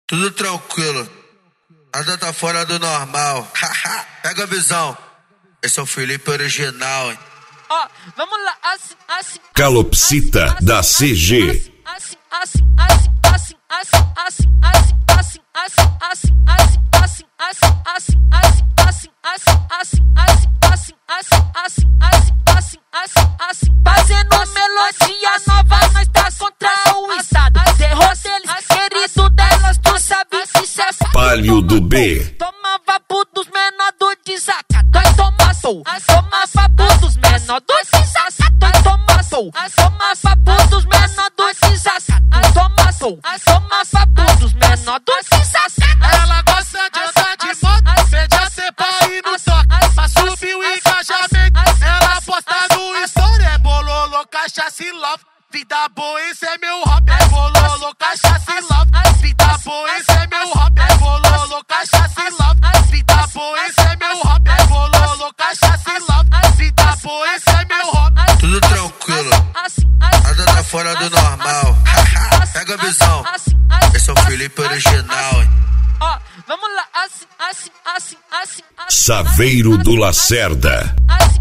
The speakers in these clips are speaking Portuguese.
Tudo tranquilo, nada tá fora do normal. Pega a visão, esse é o Felipe original, hein? Ó, vamos lá, assim. Calopsita da CG. Fazendo melodia nova, nós tá contra o estado. Derrota eles, querido delas, tu sabe que cê é Palio do B. Toma vapo dos menor do desacato, nós toma sou. Toma vapo dos menor do desacato, nós toma sou. Toma vapo dos menor do desacato, nós toma sou. Toma vapo dos menor do desacato. Ela gosta de andar de moto, pede a cepa e no toque. Pra subir o engajamento, ela posta no story. É bololô, cachaça e love. Vida boa, esse é meu hobby. É bololô, cachaça e love. Vida boa, esse é meu hobby. É bololô, cachaça e love. Vida boa, esse é meu hobby. É bololô, cachaça e love. Vida boa, esse é meu hobby. Tudo tranquilo, nada tá fora do normal. Pega a visão, esse é o Felipe original, hein? Ó, vamos lá, assim. Saveiro do Lacerda.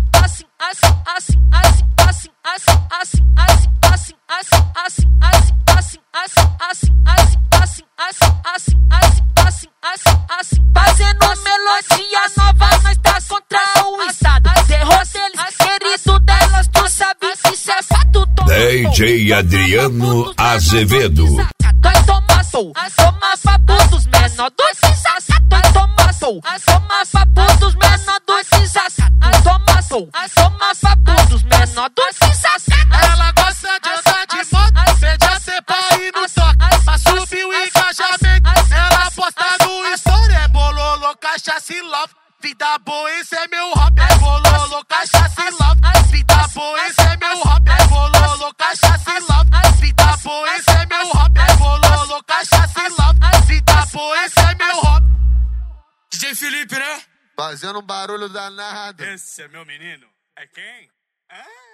Fazendo melodia nova, nós tá contra o estado. Derrota eles, querido delas, tu sabe que cê é fato. DJ Adriano Azevedo. Nós toma sou, toma vapo dos menor do desacato, nós toma sou. Toma vapo dos menor do desacato, nós toma sou. Toma vapo dos menor do desacato. Ela gosta de andar de moto, pede a cepa e no toque. Pra subir o engajamento, ela posta no story. É bololô, cachaça e love. Vida boa, esse é meu hobby. É bololô, cachaça e love. Vida boa, esse é meu hobby. É bololô, cachaça e love. Vida boa, esse é meu hobby. É bololô, cachaça e love. Vida boa, esse é meu hobby. DJ Felipe, né? Fazendo um barulho danado. Esse é meu menino. É quem?